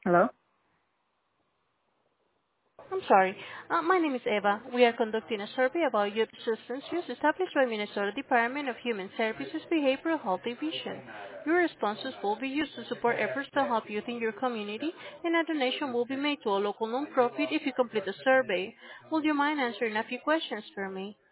Hello? I'm sorry. My name is Eva. We are conducting a survey about youth substance use established by Minnesota Department of Human Services Behavioral Health Division. Your responses will be used to support efforts to help youth in your community, and a donation will be made to a local nonprofit if you complete the survey. Would you mind answering a few questions for me?